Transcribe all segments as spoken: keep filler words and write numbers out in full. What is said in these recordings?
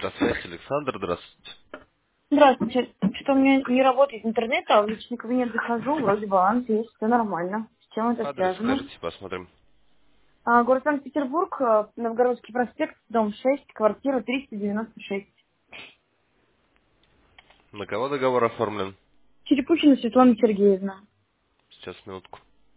Здравствуйте, Александр, здравствуйте. Здравствуйте. Что у меня не работает интернет, а в личный кабинет захожу, вроде баланс есть, все нормально. С чем это Адрес связано? скажите, посмотрим. А, город Санкт-Петербург, а, Новгородский проспект, дом шесть, квартира триста девяносто шесть. На кого договор оформлен? Черепухина Светлана Сергеевна. Сейчас, минутку.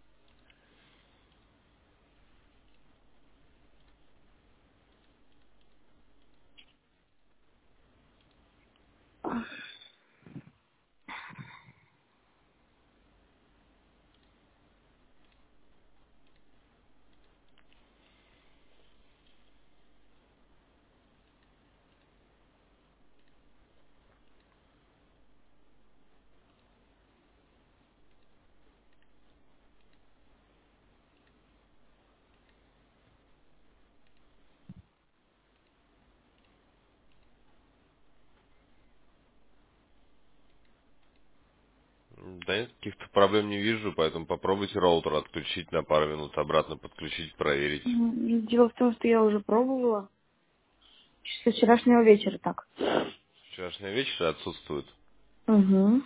Да нет, каких-то проблем не вижу, поэтому попробуйте роутер отключить на пару минут, обратно подключить, проверить. М, Дело в том, что я уже пробовала. Со вчерашнего вечера так. Вчерашний вечер отсутствует. Угу.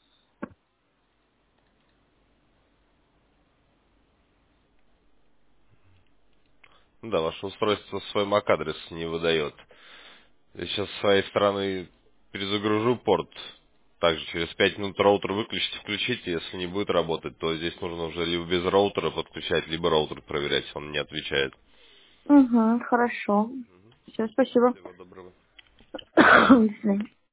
Ну да, ваше устройство свой эм эй си-адрес не выдает. Я сейчас с своей стороны перезагружу порт. Также через пять минут роутер выключите, включите. Если не будет работать, то здесь нужно уже либо без роутера подключать, либо роутер проверять, он не отвечает. Угу, хорошо. Все, спасибо. Всего доброго. До свидания.